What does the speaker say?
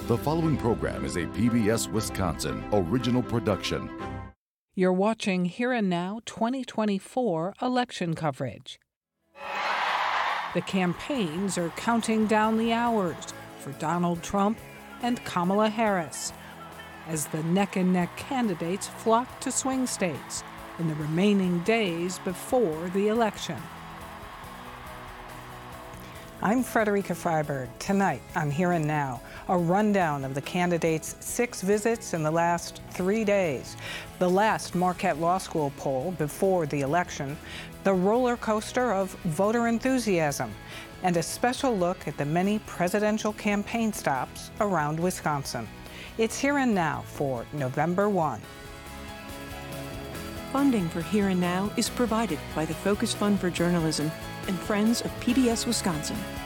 The following program is a PBS Wisconsin original production. You're watching Here and Now 2024 election coverage. The campaigns are counting down the hours for Donald Trump and Kamala Harris as the neck-and-neck candidates flock to swing states in the remaining days before the election. I'm Frederica Freiberg. Tonight on Here and Now, a rundown of the candidates' 6 visits in the last 3 days, the last Marquette Law School poll before the election, the roller coaster of voter enthusiasm, and a special look at the many presidential campaign stops around Wisconsin. It's Here and Now for November 1. Funding for Here and Now is provided by the Focus Fund for Journalism and Friends of PBS Wisconsin.